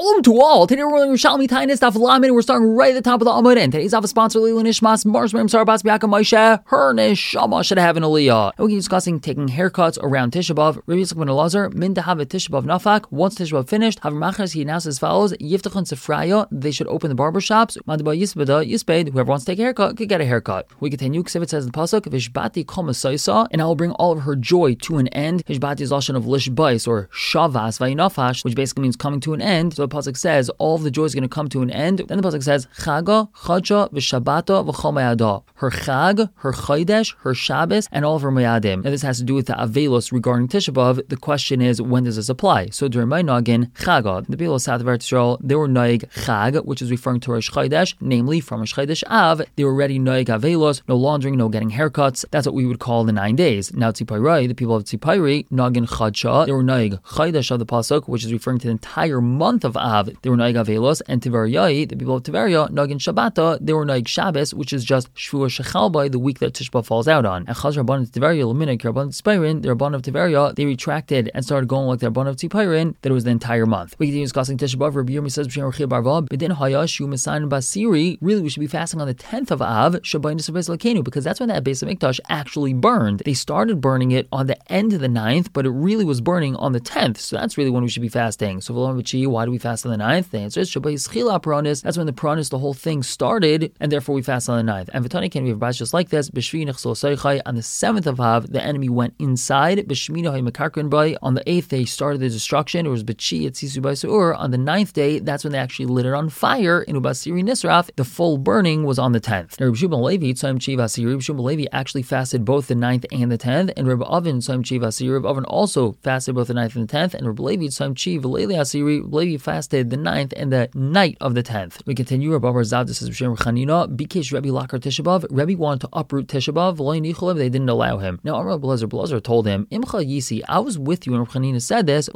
Shalom to all. Today we're learning Yerushalmi Taanis Daf Lamed. We're starting right at the top of the Amud. And today's Daf is sponsored Leilu Nishmas Marshmerim Sarbas Biaka Moshe. Her neshama should have an aliyah. And we're discussing taking haircuts around Tisha B'Av. Rabbi Yitzchak ben Elazar min have a Tisha B'Av nafak. Once Tisha B'Av finished, Haver Machas he announced as follows: Yiftachon Sefraya. They should open the barber shops. Madba Yisbeda Yisbed. Whoever wants to take a haircut could get a haircut. We continue. Ksivit says in the pasuk Vishbati Kol Masaisa, and I will bring all of her joy to an end. Vishbati is lashon of lishbais or shavas vayinafash, which basically means coming to an end. So the pasuk says all of the joy is going to come to an end. Then the pasuk says Chaga, Chadsha, V'Shabata, V'Chol Mayada. Her Chag, her Chodesh, her Shabbos, and all of her Mayadim. Now this has to do with the Avelos regarding Tisha B'Av. The question is, when does this apply? So during my Nagin, Chaga, the people of South of Eretz Yisrael, they were Noig Chag, which is referring to Rosh Chodesh, namely from Rosh Chodesh Av. They were already Noig Avelos, no laundering, no getting haircuts. That's what we would call the 9 days. Now Tzipayri, the people of Tzipayri, Nagin Chadsha, they were Noig Chodesh of the pasuk, which is referring to the entire month of Av. They were Noig Avelos, and Tiveriyai, the people of Tiveria, Nagin Shabbata, they were Noig Shabbos, which is just Shvua Shechalbai, the week that Tisha B'Av falls out on. And Chaz Rabban of Tiveria, Laminik, Rabban of Tzipayrin, the Rabban of Tiveria, they retracted and started going like the Rabban of Tzipayrin, that it was the entire month. We continue discussing Tisha B'Av. Rabbi Yirmi says, B'din Hayash, Yumasan Basiri, really we should be fasting on the 10th of Av, Shabbai Nisabes Lakenu, because that's when that Beis HaMikdash actually burned. They started burning it on the end of the 9th, but it really was burning on the 10th, so that's really when we should be fasting. So why do we fast on the 9th? The answer is Shabbai Yischila Paranis. That's when the Paranis, the whole thing started, and therefore we fast on the 9th. And Vitani can we have just like this. B'shvi Nechsol Soichai, on the 7th of Av, the enemy went inside. B'shmina Hay Mekarkrin Bay, on the 8th they started the destruction. It was B'chi at Sisu Bay Seur. On the 9th day, that's when they actually lit it on fire in Ubasiri Nisraf. The full burning was on the 10th. Now Rabbi Shimon Levi, Tzayim Chiv Asiri, Rabbi Shimon Levi actually fasted both the 9th and the 10th, and Rabbi Avin, Tzayim Chiv Asiri, Rabbi Avin also fasted both the 9th and the 10th, and Rabbi Levi, Tzayim Chiv Leili Asiri, Rabbi Levi fasted the 9th and the night of the 10th. We continue. Rabbi Zav says Rabbi Chanina, Bikesh Rebbe Lakar Tisha B'Av. Rebbe wanted to uproot Tisha B'Av, they didn't allow him. Now Amar Blazer told him, Imcha Yisi, I was with you when Rabbi Chanina said this.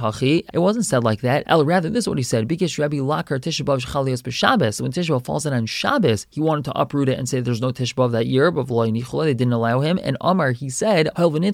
It wasn't said like that. Rather, this is what he said. Bikesh Rebbe Lakar Tisha B'Av Shchalios B'Shabbos. When Tisha B'Av falls in on Shabbos, he wanted to uproot it and say there's no Tisha B'Av that year, but they didn't allow him. And Amar, he said,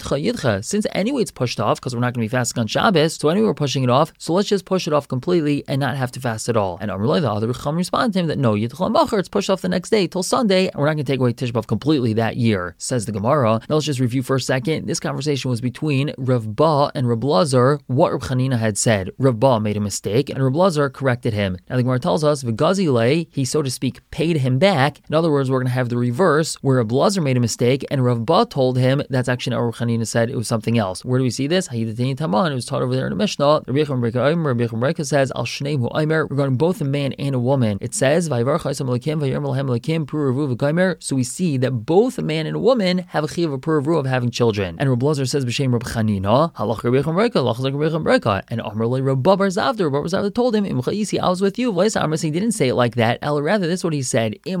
since anyway it's pushed off, because we're not going to be fasting on Shabbos, so anyway we're pushing it off, so let's just push it off completely and not have to fast at all. And Amar, the other Chacham responded to him that no, it's pushed off the next day till Sunday, and we're not going to take away Tisha B'Av completely that year, says the Gemara. Now let's just review for a second. This conversation was between Rav Ba and Rav Lazar, what Rav Chanina had said. Rav Ba made a mistake, and Rav Lazar corrected him. Now the Gemara tells us, V'gazile, he so to speak paid him back. In other words, we're going to have the reverse, where Rav Lazar made a mistake, and Rav Ba told him that's actually not what Rav Chanina said, it was something else. Where do we see this? It was taught over there in the Mishnah. Rabbi Yechon Breka says, Al Shneim Hu Aimer, regarding both a man and a woman. It says, so we see that both a man and a woman have a chiv of puravu of having children. And Rabbi Lazar says, B'shem Rabbi Chanina, halach Rabbi Yechon Breka, and Amrli Rabbi Bar Zavda told him, I was with you. He didn't say it like that. Rather, this is what he said. If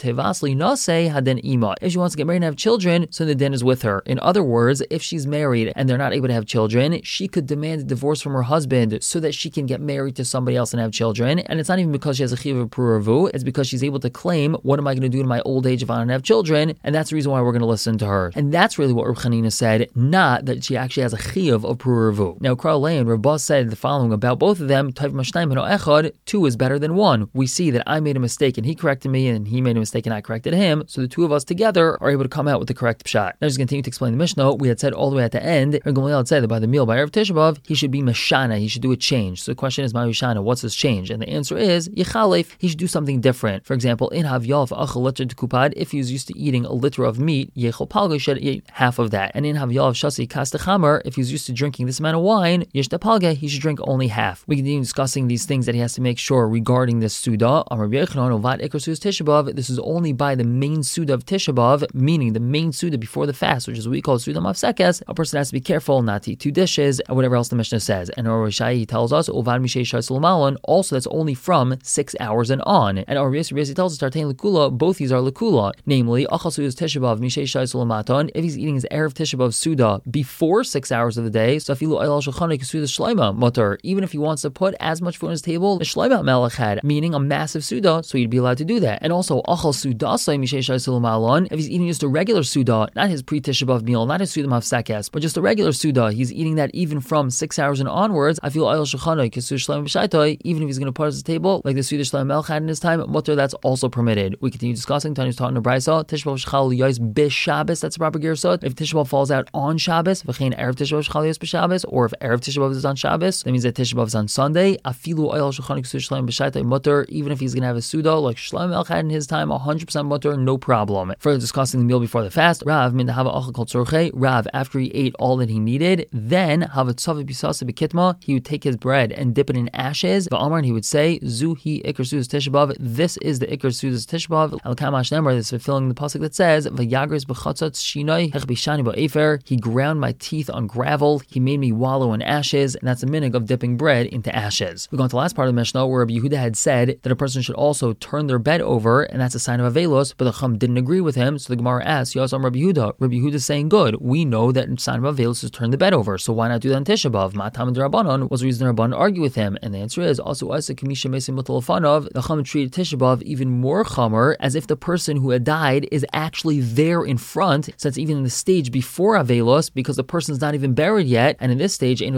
she wants to get married and have children, so the din is with her. In other words, if she's married and they're not able to have children, she could demand a divorce from her husband so that she can get married to somebody else and have children. And it's not even because she has a chiv of puravu, it's because she's able to claim, what am I going to do in my old age if I don't have children? And that's the reason why we're going to listen to her. And that's really what Rav Chanina said, not that she actually has a chiv of puravu. Now, Kralei and Rav Bas said the following about both of them, 2 is better than 1. We see that I made a mistake and he corrected me, and he made a mistake and I corrected him, so the two of us together are able to come out with the correct pshat. Now, just continue to explain the Mishnah. We had said all the way at the end, Rav Gamliel had said that by the meal, by Erev Tisha B'Av, he should be mashana, he should do a change. So the question is, Ma'ishana, what's this change? And the answer is, Yechalef, he should do something different. For example, in Havyal Achal Liter Kupad, if he was used to eating a liter of meat, Yechol Palga should eat half of that. And in Havyal Shasi Kastachamer, if he's used to drinking this amount of wine, Yeshta Palga, he should drink only half. We continue discussing these things that he has to make sure regarding this Suda. This is only by the main Suda of Tisha B'Av, meaning the main Suda before the fast, which is what we call Suda Mafsekes. A person has to be careful not to eat 2 dishes, and whatever else the Mishnah says. And our Rishai tells us, also that's only from 6 hours and on. And our Rishai tells us, Tartain Lakula, both these are Lakula, namely, Achasu's Tisha B'Av, Mishei Shai Sulamaton, if he's eating his Erev Tisha B'Av Suda before 6 hours of the day, so even if he wants to put as much food on his table, the Shleima Melech had, meaning a massive Suda, so he'd be allowed to do that. And also, Achal Suda, if he's eating just a regular Suda, not his pre-Tisha B'Av meal, not his Suda Mafsekes, but just a regular Suda, he's eating that even from 6 hours and onwards, I feel Ayal Shechana, Kisu Shleima Shloim B'Shaitai, even if he's going to put his table, like the Suda Shloim Melch had in his time, mutter, that's also permitted. We continue discussing. Tany's taught in the Brisa, Tisha B'Av Shechal Yos B'Shabbos, that's the proper gersut. If Tisha B'Av falls out on Shabbos, v'chein Erev Tisha B'Av Shechal Yos B'Shabbos, or if Erev Tisha B'Av is on Shabbos, that means that Tisha B'Av is on Sunday. Afilu Oil Shulchan Suda Shloim B'Shaitai mutter, even if he's going to have a Suda, like Shloim Melch had in his time, 100% mutter, no problem. Further discussing the meal before the fast, Rav min hava achal kol tzorchei. Rav, after he ate all that he needed, then hava tzaveh bisasa b'kitma, he would take his bread and dip it in ashes. V'amar, and he would say, Zuhi ikar sudas Tisha B'Av. This is the ikar sudas Tisha B'Av. Al kamash nemar, this is fulfilling the pasuk that says, V'yagris b'chatzot shinoi hech b'shani ba'efer. He ground my teeth on gravel. He made me wallow in ashes, and that's a minig of dipping bread into ashes. We go on to the last part of the Mishnah where Rabbi Yehuda had said that a person should also turn their bed over, and that's a sign of avelos. But the Chum didn't agree with him, so the Gemara asks, Yosam Rabbi Yehuda. Rabbi Yehuda is saying, good. We know that sign of avelos is turn the bed over, so why not do that on Tisha B'Av? Matam and Rabbanon was the reason the Rabbanon argue with him, and the answer is also Isa Kamisha Mesim Mutalafanav. The Chum treated Tisha B'Av even more chamer, as if the person who had died is actually there in front, since even in the stage before avelos, because the person's not even buried yet, and in this stage, a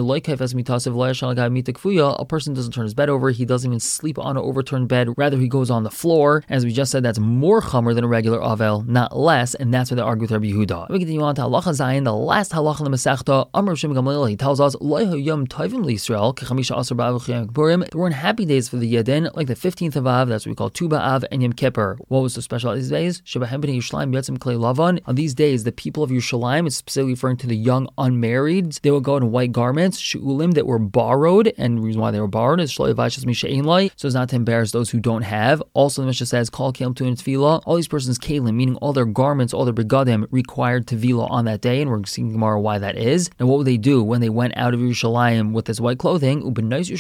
person doesn't turn his bed over, he doesn't even sleep on an overturned bed, rather he goes on the floor. As we just said, that's more chamer than a regular avel, not less, and that's why they argue with Rabbi Yehuda. We continue on to halacha zayin, the last halacha in the Masechta. Amr Shem Gamliel, he tells us, yom tovim l'Yisrael, kechamisha asar b'av v'chiyam kippurim. There weren't happy days for the Yidden, like the 15th of Av, that's what we call Tu B'Av, and Yom Kippur. What was so special on these days? Shebahem b'nei Yerushalayim yotzim klei lavan. On these days, the people of Yerushalayim, it's specifically referring to the young unmarried, they would go in white garments, shu'ulim, that were borrowed, and the reason why they were borrowed is so as not to embarrass those who don't have. Also, the Mishnah says, Kol kelim tuin tefillah. All these persons kelim, meaning all their garments, all their begadim, required tefillah on that day, and we're seeing tomorrow why that is. Now, what would they do when they went out of Yerushalayim with this white clothing? And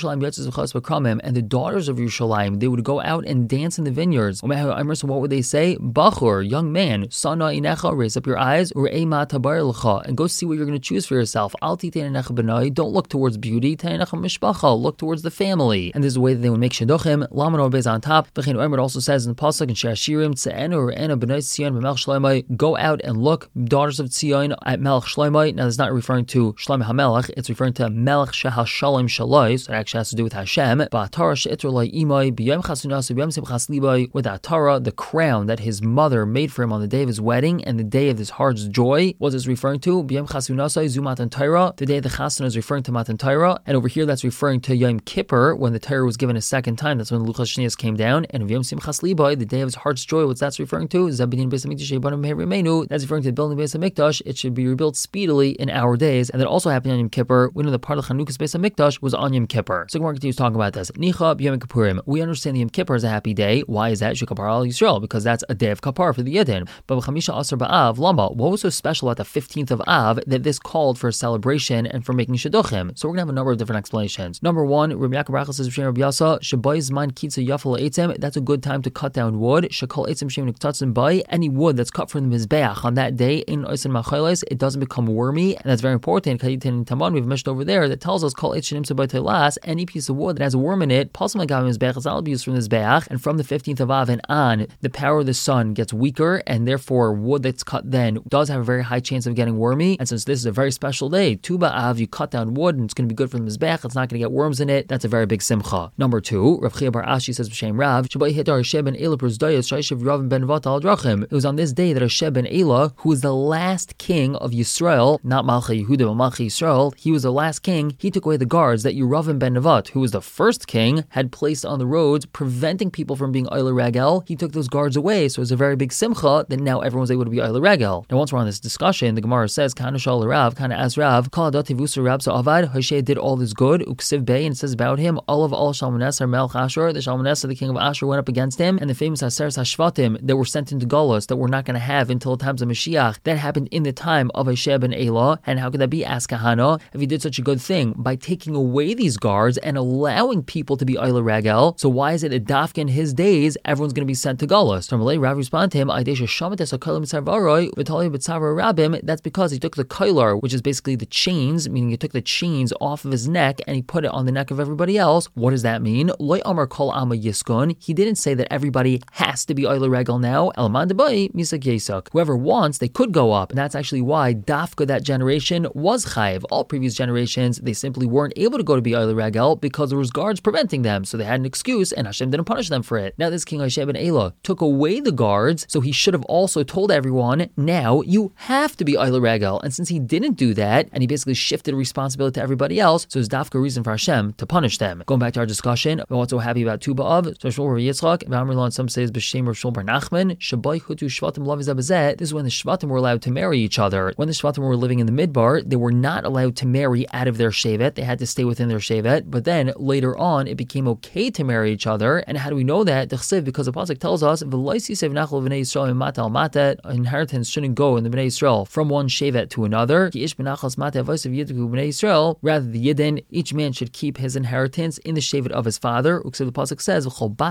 the daughters of Yerushalayim, they would go out and dance in the vineyards. So what would they say? Bachur, young man, sana inecha, raise up your eyes, and go see what you're going to choose for yourself. Don't look towards beauty, look towards the family. And this is the way that they would make shidduchim. Lamano Bez on top. V'chein Omer also says in the pasuk in Shir Hashirim, Tze'enu Re'enu B'nai Tzion B'Melech Shloimei. Go out and look, daughters of Tzion at Melech Shloimei. Now, it's not referring to Shloimei HaMelech. It's referring to Melech Shehashalom Shaloi. So it actually has to do with Hashem. Ba'atara she'iter lai imai b'yom chasunas b'yom simchas libay. With Atara, the crown that his mother made for him on the day of his wedding and the day of his heart's joy. What is referring to? B'yom chasunasai zu Matan Torah. The day of the chasana is referring to Matan Torah, and over here that's referring to Yom Kippur, when the Torah was given a second time. That's when the Luchas Shnias came down. And Yom Simchas Libay, the day of his heart's joy, what's that's referring to? Zabinin Beis Hamikdash Sheibanu Meher Remeinu. That's referring to the building Beis Hamikdash. It should be rebuilt speedily in our days, and that also happened on Yom Kippur. We know the part of Chanukas Beis Hamikdash was on Yom Kippur. So Gemara continues talking about this. Nicha b'Yom Kippurim. We understand the Yom Kippur is a happy day. Why is that? Shekapar al Yisrael, because that's a day of kapar for the Yidden. But Chamisha Asar Ba'av Lama. What was so special about the 15th of Av that this called for a celebration and for making shidduchim? So we're gonna have a number of different explanations. Number one, Rabbi Yaakov Rachel says Rabbi Yasa Shabai Zman Kitza Yafal Eitzem. That's a good time to cut down wood. Shakal Eitzem Shem Niktatzim Bay. Any wood that's cut from the mizbeach on that day in Oisin Machalos, it doesn't become wormy, and that's very important. Kayitin Taman, we've mentioned over there, that tells us Kol Eitzem Sabay Telas. Any piece of wood that has a worm in it, Pasam Gavim Mizbeach is not used from the mizbeach, and from the 15th of Av and on, the power of the sun gets weaker, and therefore wood that's cut then does have a very high chance of getting wormy. And since this is a very special day, Tu B'Av, you cut down wood and it's going to be good for the mizbeach. It's not going to get worms in it. That's a very big simcha. Number two, Rav Chia Bar Ashi says B'Shem Rav, it was on this day that Hashem ben Elah, who was the last king of Yisrael, not Malchei Yehuda but Malchei Yisrael, he was the last king. He took away the guards that Yeravim ben Nevat, who was the first king, had placed on the roads, preventing people from being Oile Regel. He took those guards away, so it was a very big simcha that now everyone was able to be Oile Regel. Now, once we're on this discussion, the Gemara says, Kana Shal Rav, Kana as Rav, Kal Adati Vusa Rab Sa'avad, Hoshea did all this good, Uksiv Bey, and it says about him, all of Shalmaneser Melch Ashur, the Shalmaneser, the king of Ashur, went up against him, and the famous Aseres Hashvatim that were sent into Galus that we're not going to have until the times of Mashiach, that happened in the time of Hashem ben Elah. And how could that be? Ask Kahana, if he did such a good thing by taking away these guards and allowing people to be Oile Regel. So why is it that Dafka in his days everyone's going to be sent to Galus? So Malay Rav responded to him, that's because he took the koilar, which is basically the chains, meaning he took the chains off of his neck and he put it on the neck of everybody else. What does that mean? Loy Amar Kol Ama Yiskun. He didn't say that everybody has to be Oile Regel now. Elman Debai Misak Yesak. Whoever wants, they could go up. And that's actually why Dafka that generation was chayiv. All previous generations, they simply weren't able to go to be Oile Regel Israel because there was guards preventing them, so they had an excuse and Hashem didn't punish them for it. Now this king Hoshea ben Elah took away the guards, so he should have also told everyone, now you have to be Oila Regel. And since he didn't do that, and he basically shifted responsibility to everybody else, so it's dafka reason for Hashem to punish them. Going back to our discussion, we're also happy about Tu B'Av. So Shmuel bar Yitzchak, V'amrilon, some says B'Shem Rav Shmuel bar Nachman, Shabai Hutu Shvatim Lav Zeh. This is when the Shvatim were allowed to marry each other. When the Shvatim were living in the Midbar, they were not allowed to marry out of their Shevet. They had to stay within their Shevet. But then later on, it became okay to marry each other. And how do we know that? Because the pasuk tells us, inheritance shouldn't go in the Bnei Yisrael from one Shevet to another. Rather, the Yidden, each man should keep his inheritance in the Shevet of his father. The pasuk says,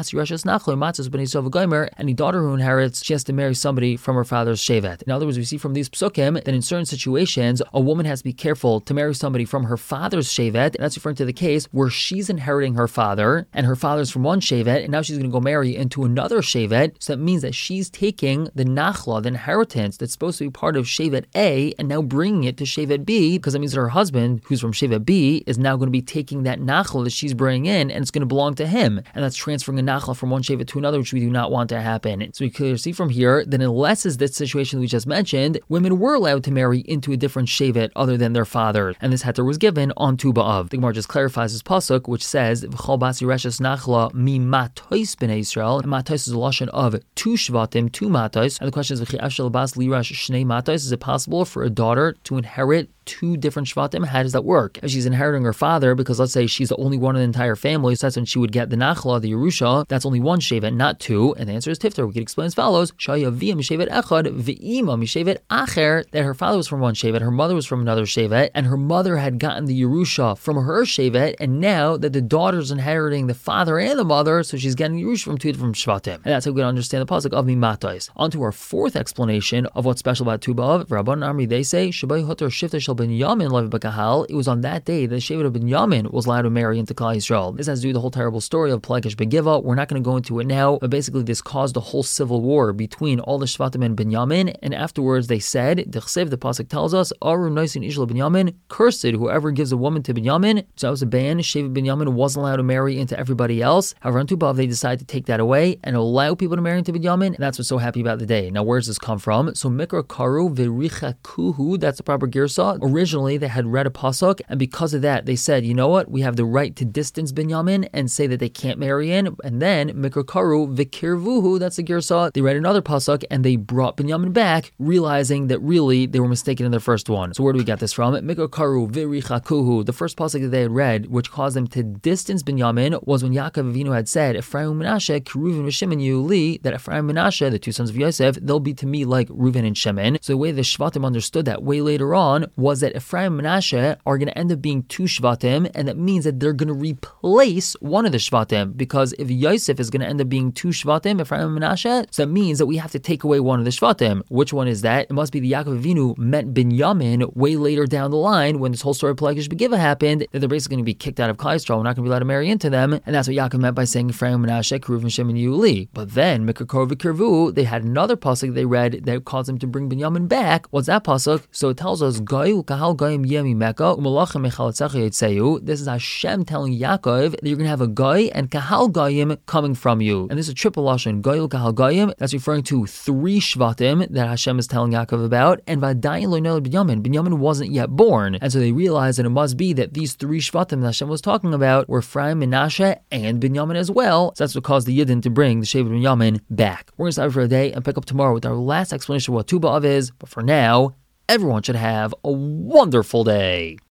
any daughter who inherits, she has to marry somebody from her father's Shevet. In other words, we see from these psukim that in certain situations, a woman has to be careful to marry somebody from her father's Shevet. And that's referring to the case where she's inheriting her father, and her father's from one Shevet, and now she's going to go marry into another Shevet. So that means that she's taking the nachla, the inheritance that's supposed to be part of Shevet A, and now bringing it to Shevet B, because that means that her husband, who's from Shevet B, is now going to be taking that nachla that she's bringing in, and it's going to belong to him. And that's transferring a nachla from one Shevet to another, which we do not want to happen. So we clearly see from here that unless is this situation we just mentioned, women were allowed to marry into a different Shevet other than their father. And this heter was given on Tu B'Av. The Gemara just clarifies this pasuk, which says, V'chol basi reshes nachla mi matos b'nei Yisrael. And matos is a lashon of two shvatim, two matos. And the question is, V'chi ashel bas lirash shnei matos. Is it possible for a daughter to inherit two different shvatim? How does that work? If she's inheriting her father, because let's say she's the only one in the entire family, so that's when she would get the nachla, the Yerusha, that's only one shevet, not two. And the answer is tifter. We could explain as follows: Shaya v'im shevet echad v'ima mishevet acher. That her father was from one shevet, her mother was from another shevet, and her mother had gotten the Yerusha from her shevet, and now that the daughter's inheriting the father and the mother, so she's getting Yerusha from two different shvatim. And that's how we can understand the pasuk of mimatos. On to our fourth explanation of what's special about Tu B'Av. Rabban Amri, they say Shabai Hutar Shifta Shel Binyamin Lev B'Kahal. It was on that day that the Shevet of Binyamin was allowed to marry into Klal Yisrael. This has to do with the whole terrible story of Plagish Begiva. We're not going to go into it now, but basically this caused a whole civil war between all the Shvatim and Binyamin, and afterwards they said, the pasuk tells us, Arum Noisin Ishla Binyamin, cursed whoever gives a woman to Binyamin. So that was a ban. Shevet Binyamin wasn't allowed to marry into everybody else. However, on Tu B'Av they decided to take that away and allow people to marry into Binyamin, and that's what's so happy about the day. Now where does this come from? So Mikra Karu V'Richa Kuhu, that's the proper girsa. Originally they had read a pasuk, and because of that they said, you know what, we have the right to distance Binyamin and say that they can't marry in. And then Mikra Karu V'Kirvuhu, that's the girsa, they read another pasuk and they brought Binyamin back, realizing that really they were mistaken in their first one. So where do we get this from? Mikra Karu V'Richa Kuhu, the first pasuk that they had read, which caused them to distance Binyamin, was when Yaakov Avinu had said, Ephraim and Menashe, Reuven and Shimon Yuli, that Ephraim and Menashe, the two sons of Yosef, they'll be to me like Reuven and Shimon. So the way the Shvatim understood that way later on was that Ephraim and Menashe are going to end up being two Shvatim, and that means that they're going to replace one of the Shvatim, because if Yosef is going to end up being two Shvatim, Ephraim and Menashe, so that means that we have to take away one of the Shvatim. Which one is that? It must be the Yaakov Avinu meant Binyamin way later down the line when this whole story of Plagish Begiva happened, that they're basically going to be kicked out of Klal Yisrael. We're not going to be allowed to marry into them, and that's what Yaakov meant by saying Ephraim, Menashe, Reuven, Shimon, Yuli. But then Mikra Karu V'Kirvu, they had another pasuk they read that caused them to bring Binyamin back. What's that pasuk? So it tells us Gayu Kahal Gayim Yemi Mecca Umalachem Mechalatzecha Yitzeyu. This is Hashem telling Yaakov that you're going to have a Gay and Kahal Gayim coming from you. And this is a triple lashon, Gayu Kahal Gayim. That's referring to three Shvatim that Hashem is telling Yaakov about. And Vadayin Lo Nel Binyamin. Binyamin wasn't yet born, and so they realized that it must be that these three Shvatim that Hashem was talking about were Ephraim, Menashe, and Binyamin as well. So that's what caused the Yidden to bring the Shevet Binyamin back. We're going to stop for a day and pick up tomorrow with our last explanation of what Tu B'Av is. But for now, everyone should have a wonderful day.